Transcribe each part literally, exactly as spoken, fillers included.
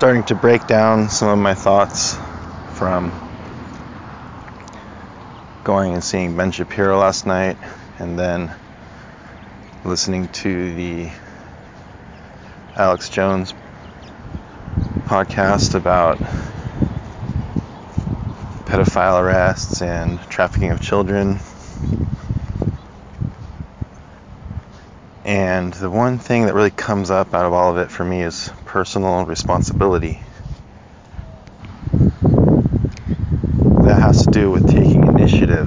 starting to break down some of my thoughts from going and seeing Ben Shapiro last night, and then listening to the Alex Jones podcast about pedophile arrests and trafficking of children. And the one thing that really comes up out of all of it for me is personal responsibility. That has to do with taking initiative.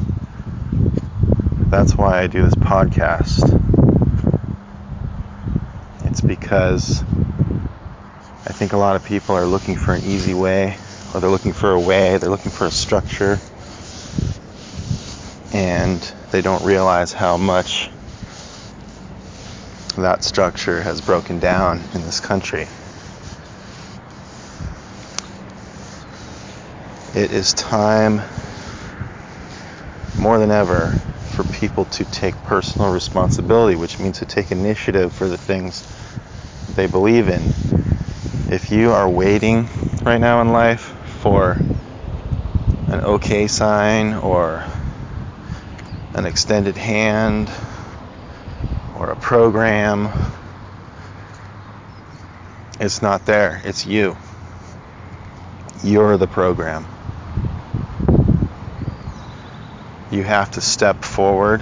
That's why I do this podcast. It's because I think a lot of people are looking for an easy way, or they're looking for a way, they're looking for a structure, and they don't realize how much that structure has broken down in this country. It is time, more than ever, for people to take personal responsibility, which means to take initiative for the things they believe in. If you are waiting right now in life for an okay sign or an extended hand or a program, it's not there. It's you. You're the program. You have to step forward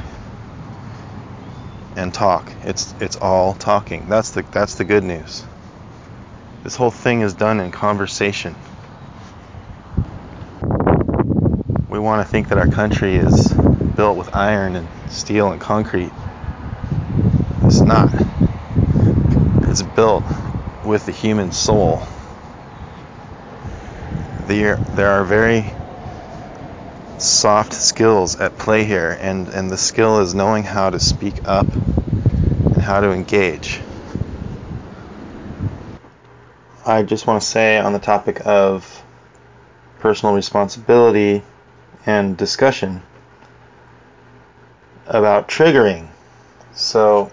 and talk. It's it's all talking. That's the that's the good news. This whole thing is done in conversation. We want to think that our country is built with iron and steel and concrete. It's not. It's built with the human soul. There, there are very soft skills at play here, and, and the skill is knowing how to speak up and how to engage. I just want to say on the topic of personal responsibility and discussion about triggering. So,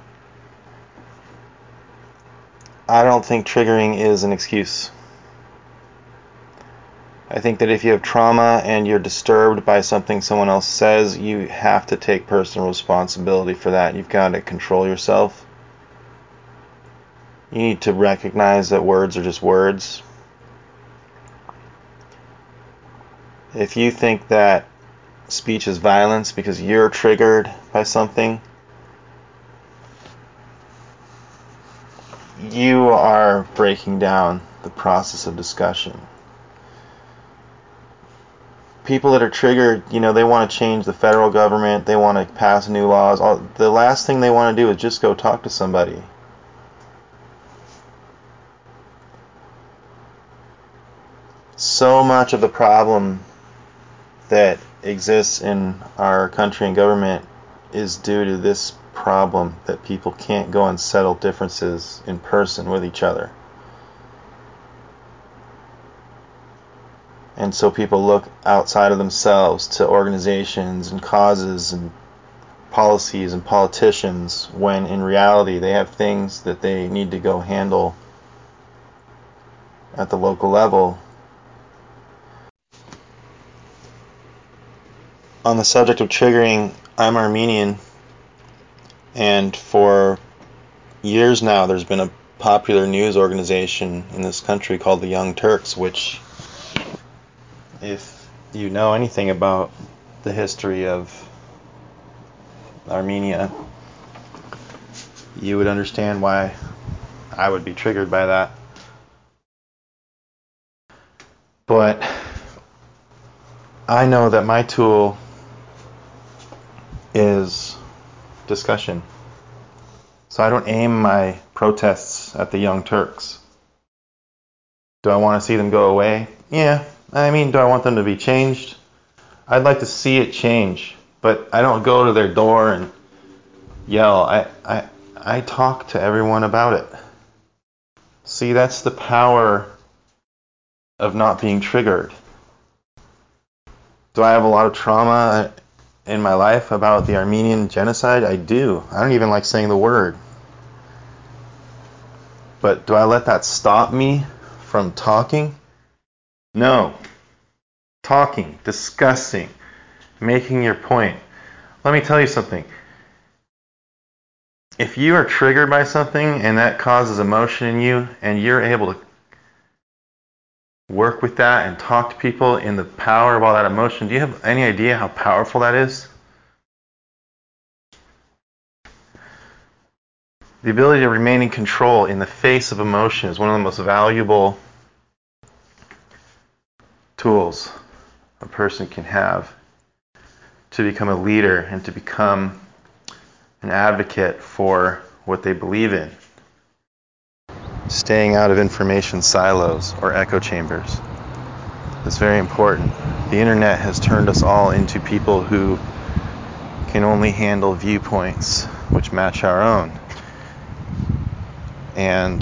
I don't think triggering is an excuse. I think that if you have trauma and you're disturbed by something someone else says, you have to take personal responsibility for that. You've got to control yourself. You need to recognize that words are just words. If you think that speech is violence because you're triggered by something, you are breaking down the process of discussion. People that are triggered, you know, they want to change the federal government, they want to pass new laws. All, the last thing they want to do is just go talk to somebody. So much of the problem that exists in our country and government is due to this problem that people can't go and settle differences in person with each other. And so people look outside of themselves to organizations and causes and policies and politicians, when in reality they have things that they need to go handle at the local level. On the subject of triggering, I'm Armenian, and for years now there's been a popular news organization in this country called the Young Turks, which, if you know anything about the history of Armenia, you would understand why I would be triggered by that. But I know that my tool is discussion. So I don't aim my protests at the Young Turks. Do I want to see them go away? Yeah. I mean, do I want them to be changed? I'd like to see it change, but I don't go to their door and yell. I, I, I talk to everyone about it. See, that's the power of not being triggered. Do I have a lot of trauma in my life about the Armenian genocide? I do. I don't even like saying the word. But do I let that stop me from talking? No. Talking, discussing, making your point. Let me tell you something. If you are triggered by something and that causes emotion in you, and you're able to work with that and talk to people in the power of all that emotion, do you have any idea how powerful that is? The ability to remain in control in the face of emotion is one of the most valuable tools a person can have to become a leader and to become an advocate for what they believe in. Staying out of information silos or echo chambers is very important. The internet has turned us all into people who can only handle viewpoints which match our own. And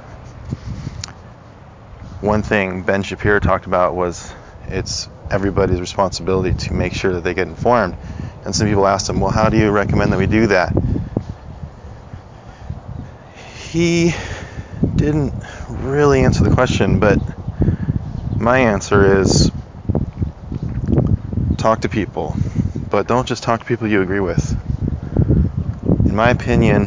one thing Ben Shapiro talked about was it's everybody's responsibility to make sure that they get informed. And some people asked him, well, how do you recommend that we do that? He didn't really answer the question, but my answer is talk to people, but don't just talk to people you agree with. In my opinion,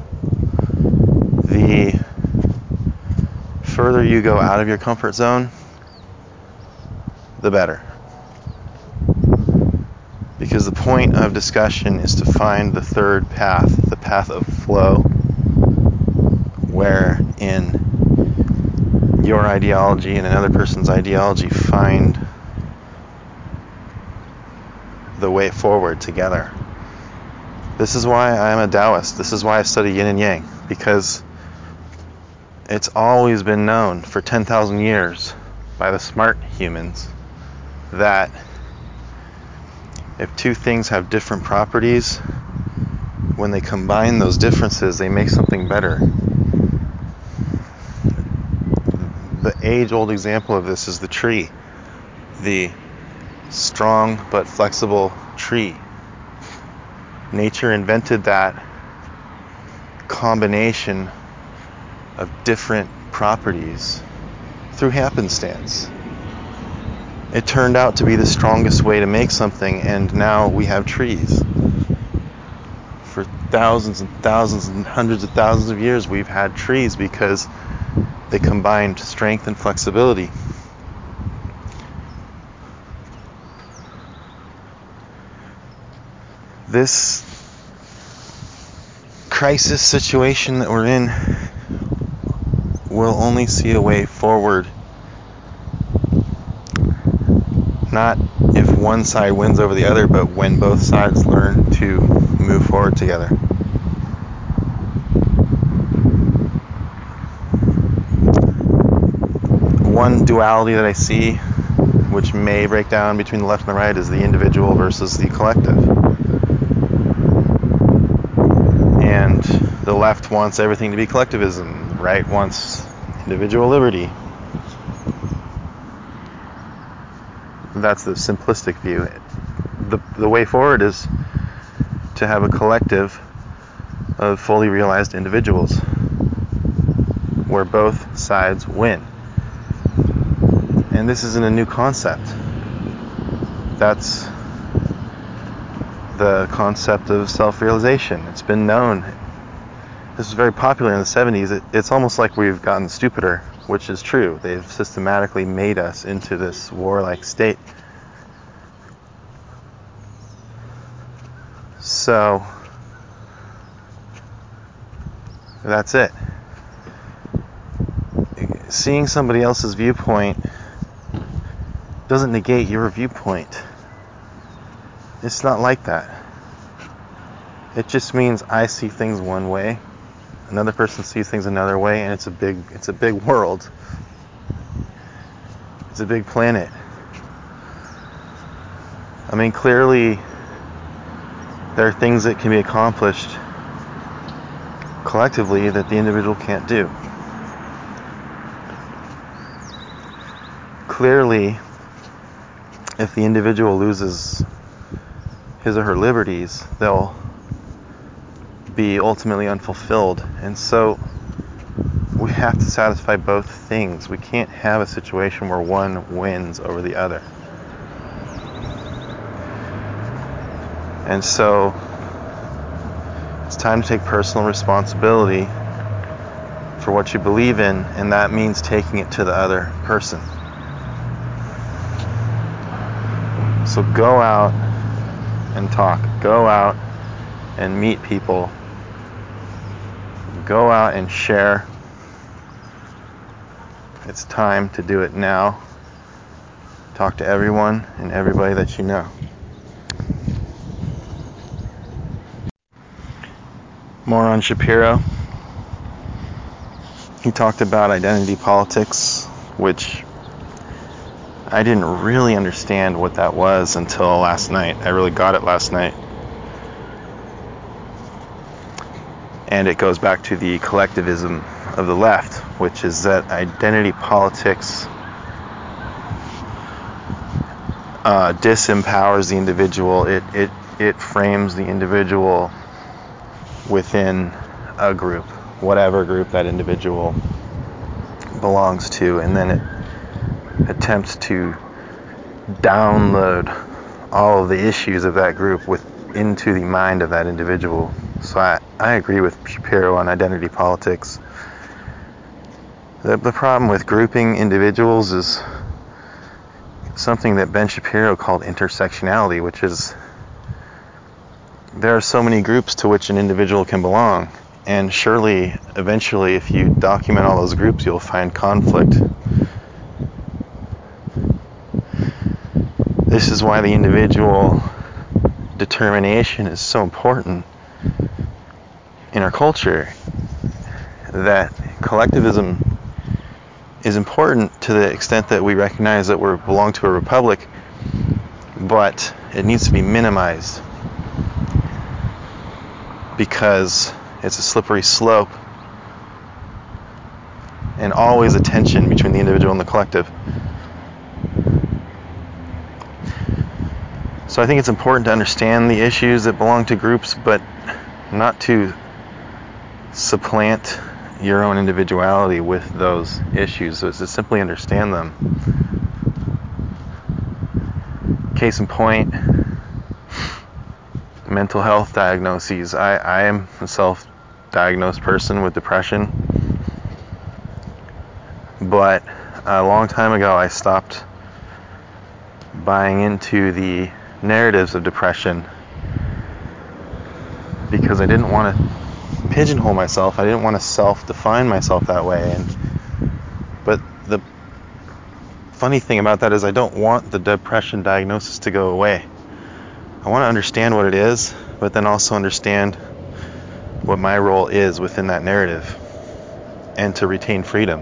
the further you go out of your comfort zone, the better. Because the point of discussion is to find the third path, the path of flow, wherein your ideology and another person's ideology find the way forward together. This is why I'm a Taoist. This is why I study yin and yang, because it's always been known for ten thousand years by the smart humans that if two things have different properties, when they combine those differences, they make something better. The age-old example of this is the tree. The strong but flexible tree. Nature invented that combination of different properties through happenstance. It turned out to be the strongest way to make something, and now we have trees. For thousands and thousands and hundreds of thousands of years, we've had trees because they combined strength and flexibility. This crisis situation that we're in will only see a way forward. Not if one side wins over the other, but when both sides learn to move forward together. One duality that I see, which may break down between the left and the right, is the individual versus the collective. And the left wants everything to be collectivism, the right wants individual liberty. That's the simplistic view. The, the way forward is to have a collective of fully realized individuals where both sides win. And this isn't a new concept. That's the concept of self-realization. It's been known. This was very popular in the seventies. It, it's almost like we've gotten stupider, which is true. They've systematically made us into this warlike state. So, that's it. Seeing somebody else's viewpoint doesn't negate your viewpoint. It's not like that. It just means I see things one way, another person sees things another way, and it's a big it's a big world. It's a big planet. I mean, clearly there are things that can be accomplished collectively that the individual can't do. Clearly, if the individual loses his or her liberties, they'll be ultimately unfulfilled. And so we we have to satisfy both things. We can't have a situation where one wins over the other. And so it's time to take personal responsibility for what you believe in, and that means taking it to the other person. So go out and talk. Go out and meet people. Go out and share. It's time to do it now. Talk to everyone and everybody that you know. More on Shapiro. He talked about identity politics, which I didn't really understand what that was until last night. I really got it last night. And it goes back to the collectivism of the left, which is that identity politics uh, disempowers the individual. It, it, it frames the individual within a group, whatever group that individual belongs to, and then it attempts to download all of the issues of that group with into the mind of that individual. So I, I agree with Shapiro on identity politics. The, the problem with grouping individuals is something that Ben Shapiro called intersectionality, which is there are so many groups to which an individual can belong, and surely eventually if you document all those groups you'll find conflict. This is why the individual determination is so important in our culture, that collectivism is important to the extent that we recognize that we belong to a republic, but it needs to be minimized because it's a slippery slope and always a tension between the individual and the collective. So I think it's important to understand the issues that belong to groups, but not to supplant your own individuality with those issues. So it's to simply understand them. Case in point, mental health diagnoses. I, I am a self-diagnosed person with depression, but a long time ago I stopped buying into the narratives of depression because I didn't want to pigeonhole myself. I didn't want to self-define myself that way. And but the funny thing about that is I don't want the depression diagnosis to go away. I want to understand what it is, but then also understand what my role is within that narrative and to retain freedom.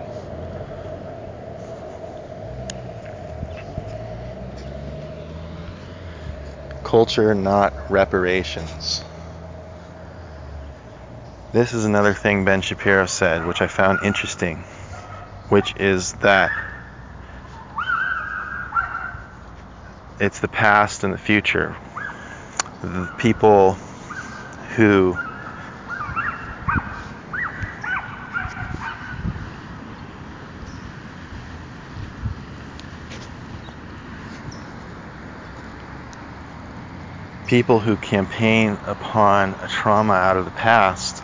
Culture, not reparations. This is another thing Ben Shapiro said, which I found interesting, which is that it's the past and the future. The people who people who campaign upon a trauma out of the past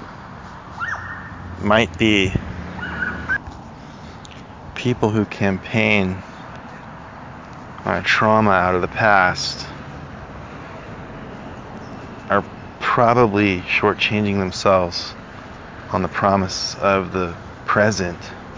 might be people who campaign on a trauma out of the past are probably shortchanging themselves on the promise of the present.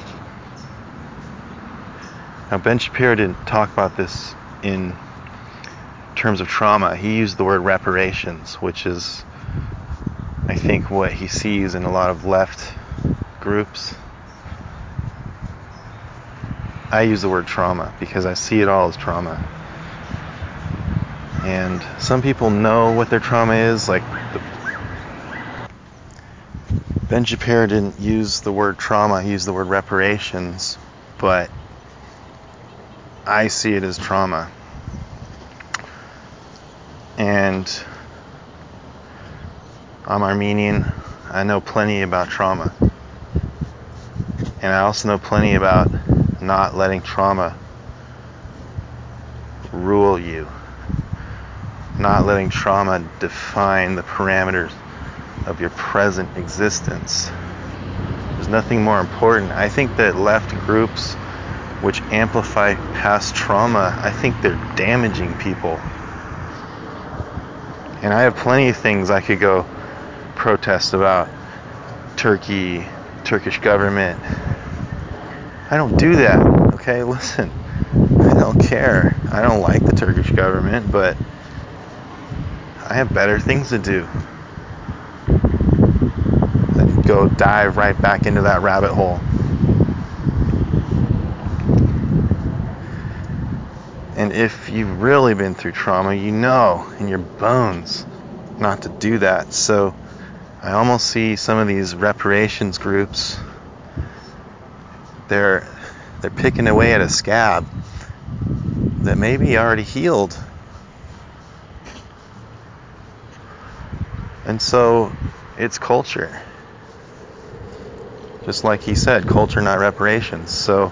Now, Ben Shapiro didn't talk about this in terms of trauma. He used the word reparations, which is, I think, what he sees in a lot of left groups. I use the word trauma because I see it all as trauma. And some people know what their trauma is. Like the, Ben Shapiro didn't use the word trauma, he used the word reparations, but I see it as trauma. And I'm Armenian. I know plenty about trauma. And I also know plenty about not letting trauma rule you, not letting trauma define the parameters of your present existence. There's nothing more important. I think that left groups which amplify past trauma, I think they're damaging people. And I have plenty of things I could go protest about. Turkey, Turkish government. I don't do that, okay? Listen, I don't care. I don't like the Turkish government, but I have better things to do. I could go dive right back into that rabbit hole. And if you've really been through trauma, you know in your bones not to do that. So I almost see some of these reparations groups, they're they're picking away at a scab that maybe already healed. And so it's culture. Just like he said, culture, not reparations. So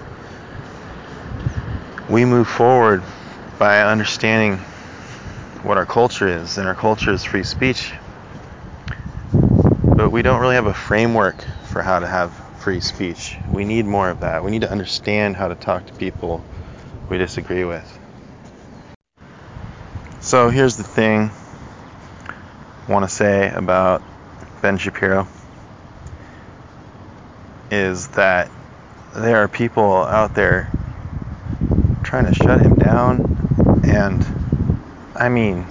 we move forward by understanding what our culture is, and our culture is free speech. But we don't really have a framework for how to have free speech. We need more of that. We need to understand how to talk to people we disagree with. So here's the thing I want to say about Ben Shapiro is that there are people out there trying to shut him down, and I mean,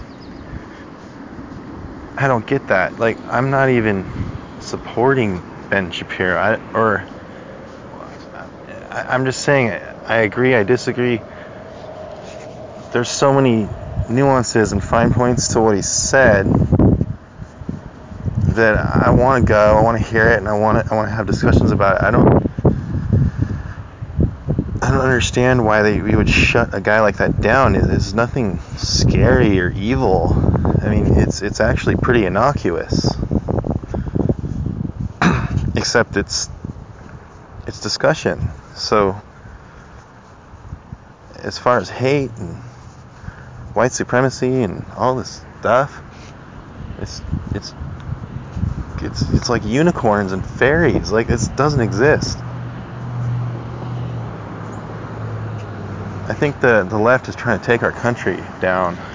I don't get that. Like, I'm not even supporting Ben Shapiro, I, or I, I'm just saying I agree, I disagree. There's so many nuances and fine points to what he said that I want to go, I want to hear it, and I want to I want to have discussions about it. I don't I don't understand why they we would shut a guy like that down. There's nothing scary or evil. I mean, it's it's actually pretty innocuous. Except it's it's discussion. So as far as hate and white supremacy and all this stuff, it's it's it's it's like unicorns and fairies. Like, it doesn't exist. I think the the left is trying to take our country down.